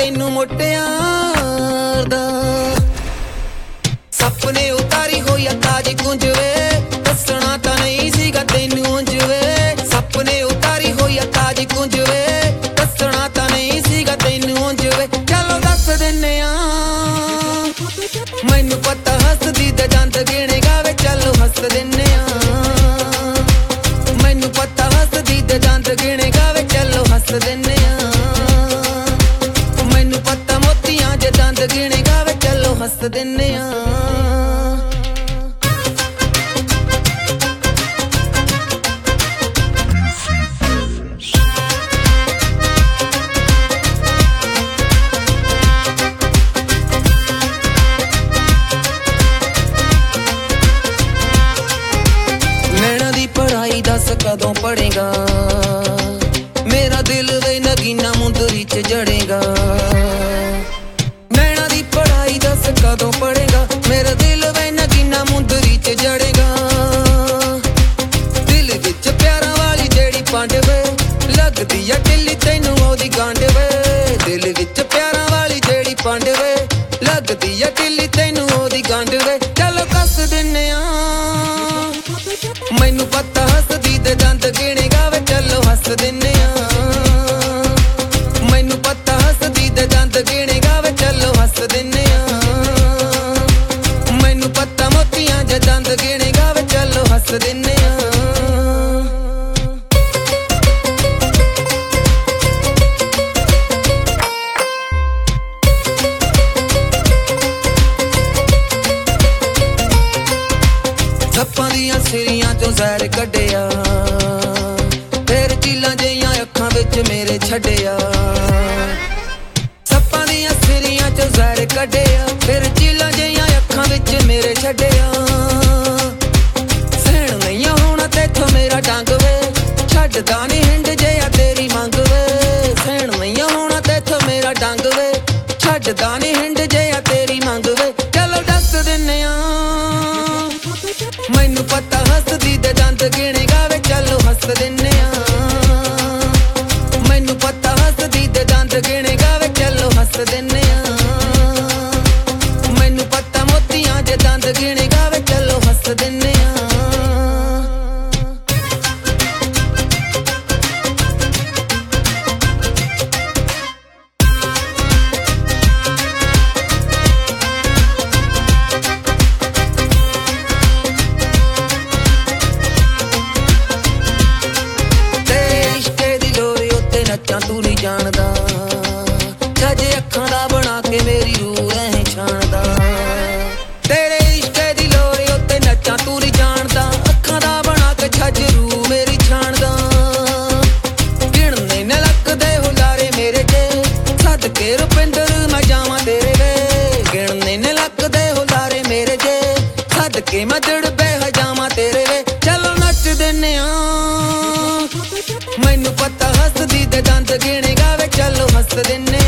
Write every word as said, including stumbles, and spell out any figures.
ਤੈਨੂੰ ਮੁਟਿਆਰ ਦਾ ਸੁਪਨੇ ਉਤਾਰੀ ਹੋਈ ਆ ਤਾਜੀ ਕੁੰਜ ਵੇ ਦੱਸਣਾ ਤਾਂ ਨਹੀਂ ਸੀਗਾ ਤੈਨੂੰ ਉਂਝ ਵੇ ਸੁਪਨੇ ਉਤਾਰੀ ਹੋਈ ਆ ਤਾਜੀ ਕੁੰਜ ਵੇ ਦੱਸਣਾ ਤਾਂ ਨਹੀਂ ਸੀਗਾ ਤੈਨੂੰ ਉਂਝ ਵੇ ਚਲੋ ਦੱਸ ਦਿੰਨੇ ਆ ਮੈਨੂੰ ਪਤਾ ਹੱਸਦੀ ਤੇ ਦੰਦ ਗਿਣੇਗਾ ਵੇ ਚਲੋ ਹੱਸ ਦਿੰਨੇ ਆ ਮੈਨੂੰ ਪਤਾ ਹੱਸਦੀ ਤੇ ਦੰਦ ਗਿਣੇਗਾ ਵੇ ਚਲੋ ਹੱਸ ਦਿੰਨੇ ਆ ਮੈਨੂੰ ਪਤਾ ਮੋਤੀਆਂ ਜੇ ਦੰਦ ਗਿਣੇਗਾ ਵੇ ਚਲੋ ਹੱਸ ਦਿੰਨੇ ਆ दस कदों पढ़ेगा मेरा दिल वे नगीना मुंदरी च जड़ेगा नैना दी पढ़ाई दस कदों पढ़ेगा मेरा दिल वे नगीना मुंदरी च जड़ेगा दिल विच प्यारा वाली जेड़ी पंड वे लगदी आ ढिल्ली तैनू ओदी गंढ वे दिल विच प्यारा वाली जेड़ी पंड वे लगदी आ ढिल्ली तैनू ओदी गंढ वे चलो कस दिन्ने आ ਮੈਨੂੰ ਪਤਾ ਹੱਸਦੀ ਤੇ ਦੰਦ ਗਿਣੇਗਾ ਵੇ ਚਲੋ ਹੱਸ ਦਿੰਨੇ ਆ ਮੈਨੂੰ ਪਤਾ ਹੱਸਦੀ ਤੇ ਦੰਦ ਗਿਣੇਗਾ ਵੇ ਚਲੋ ਹੱਸ ਦਿੰਨੇ ਆ ਮੈਨੂੰ ਪਤਾ ਮੋਤੀਆਂ ਜੇ ਦੰਦ ਗਿਣੇਗਾ ਵੇ ਚਲੋ ਹੱਸ ਦਿੰਨੇ ਆ ਸੱਪਾਂ ਦੀਆਂ ਸਿਰੀਆਂ ਚੋਂ ਜ਼ਹਿਰ ਕੱਢਿਆ ਫੇਰ ਚੀਲਾਂ ਜਿਹੀਆਂ ਅੱਖਾਂ ਵਿੱਚ ਮੇਰੇ ਛੱਡਿਆ ਸੱਪਾਂ ਦੀਆਂ ਸਿਰੀਆਂ ਚੋਂ ਜ਼ਹਿਰ ਕੱਢਿਆ ਫੇਰ ਚੀਲਾਂ ਜਿਹੀਆਂ ਅੱਖਾਂ ਵਿੱਚ ਮੇਰੇ ਛੱਡਿਆ ਸਹਿਣ ਨਹੀਂ ਹੋਣਾ ਤੇਥੋਂ ਮੇਰਾ ਡੰਗ ਵੇ ਛੱਡਦਾ ਨਹੀਂ ਹਿੰਡ ਜਿਹਾ ਤੇਰੀ ਮੰਗ ਵੇ ਸਹਿਣ ਨਹੀਂ ਹੋਣਾ ਤੇਥੋਂ ਮੇਰਾ ਡੰਗ ਵੇ ਛੱਡਦਾ ਨਹੀਂ ਹਿੰਡ ਜਿਹਾ ਤੇਰੀ ਮੰਗ ਵੇ ਚਲੋ ਦੱਸ ਦਿੰਨੇ ਆ ਮੈਨੂੰ ਪਤਾ ਹੱਸਦੀ ਤੇ ਦੰਦ ਗਿਣੇਗਾ ਵੇ ਚਲੋ ਹੱਸ ਦਿੰਨੇ ਆ ਮੈਨੂੰ ਪਤਾ ਹੱਸਦੀ ਤੇ ਦੰਦ ਗਿਣੇਗਾ ਵੇ ਚਲੋ ਹੱਸ ਦਿੰਨੇ ਆ ਮੈਨੂੰ ਪਤਾ ਮੋਤੀਆਂ ਜੇ ਦੰਦ ਗਿਣੇਗਾ ਵੇ ਚਲੋ ਹੱਸ ਦਿੰਨੇ ਆ ਤੂੰ ਨਹੀਂ ਜਾਣਦਾ ਜੱਜ ਅੱਖਾਂ ਦਾ ਬਣਾ ਕੇ ਮੇਰੀ ਰੂਹ ਐ ਛਾਣਦਾ ਤੇਰੇ ਇਸ਼ਕੇ ਦੀ ਲੋਰੇ ਉੱਤੇ ਨੱਚਾਂ ਤੂੰ ਨਹੀਂ ਜਾਣਦਾ ਅੱਖਾਂ ਦਾ ਬਣਾ ਕੇ ਛੱਜ ਰੂਹ ਮੇਰੀ ਛਾਣਦਾ ਗਿਣਨੇ ਨਾ ਲੱਗਦੇ ਹੁਲਾਰੇ ਮੇਰੇ ਤੇ ਸਦਕੇ ਰੁਪਿੰਦਰ ਮੈਂ ਜਾਵਾਂ ਤੇਰੇ ਵੇ ਗਿਣਨੇ ਨਾ ਲੱਗਦੇ ਹੁਲਾਰੇ ਮੇਰੇ ਤੇ ਸਦਕੇ ਮੈਂ ਦੜਬੇ ਹਜਾਵਾਂ ਤੇਰੇ ਵੇ ਚਲੋ ਨੱਚ ਦਿੰਨੇ ਆ ਮੈਨੂੰ ਪਤਾ ਹੱਸਦੀ ਤੇ ਦੰਦ ਗਿਣੇਗਾ ਵੇ ਚਲੋ ਹੱਸ ਦਿੰਨੇ